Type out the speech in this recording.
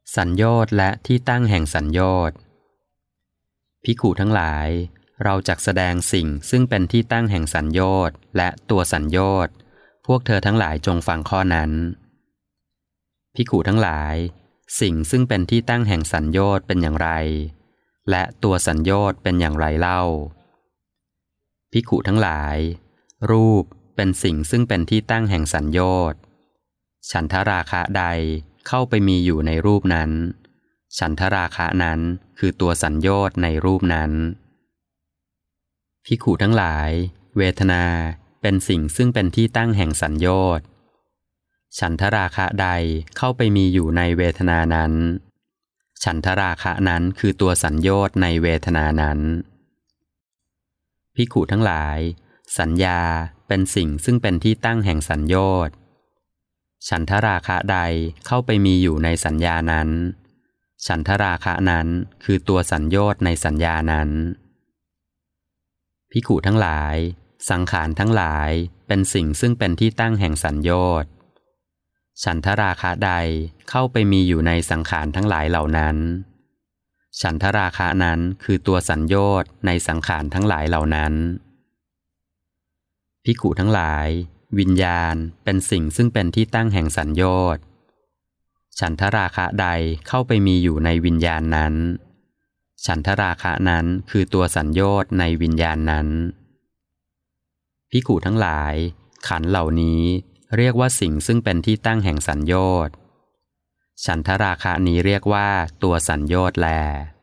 สัญโยชน์และที่ตั้งแห่งสัญโยชน์ภิกขุทั้งหลายเราจักแสดงสิ่งซึ่งเป็นที่ตั้งแห่งสัญโยชน์และตัวสัญโยชน์พวกเธอทั้งหลายจงฟังข้อนั้นภิกขุทั้งหลายสิ่งซึ่งเป็นที่ตั้งแห่งสัญโยชน์เป็นอย่างไรและตัวสัญโยชน์เป็นอย่างไรเล่าภิกขุทั้งหลายรูปเป็นสิ่งซึ่งเป็นที่ตั้งแห่งสัญโยชน์ฉันทราคะใดเข้าไปมีอยู่ในรูปนั้นฉันทราคะนั้นคือตัวสัญโยชน์ในรูปนั้นภิกขุทั้งหลายเวทนาเป็นสิ่งซึ่งเป็นที่ตั้งแห่งสัญโยชน์ฉันทราคะใดเข้าไปมีอยู่ในเวทนานั้นฉันทราคะนั้นคือตัวสัญโยชน์ในเวทนานั้นภิกขุทั้งหลายสัญญาเป็นสิ่งซึ่งเป็นที่ตั้งแห่งสัญโยชน์ฉันทราคะใดเข้าไปมีอยู่ในสัญญานั้นฉันทราคะนั้นคือตัวสัญโยชน์ในสัญญานั้นภิกขุทั้งหลายสังขารทั้งหลายเป็นสิ่งซึ่งเป็นที่ตั้งแห่งสัญโยชน์ฉันทราคะใดเข้าไปมีอยู่ในสังขารทั้งหลายเหล่านั้นฉันทราคะนั้นคือตัวสัญโยชน์ในสังขารทั้งหลายเหล่านั้นภิกขุทั้งหลายวิญญาณเป็นสิ่งซึ่งเป็นที่ตั้งแห่งสัญโยชน์ฉันทราคะใดเข้าไปมีอยู่ในวิญญาณนั้นฉันทราคะนั้นคือตัวสัญโยชน์ในวิญญาณนั้นภิกขุทั้งหลายขันธ์เหล่านี้เรียกว่าสิ่งซึ่งเป็นที่ตั้งแห่งสัญโยชน์ฉันทราคะนี้เรียกว่าตัวสัญโยชน์แล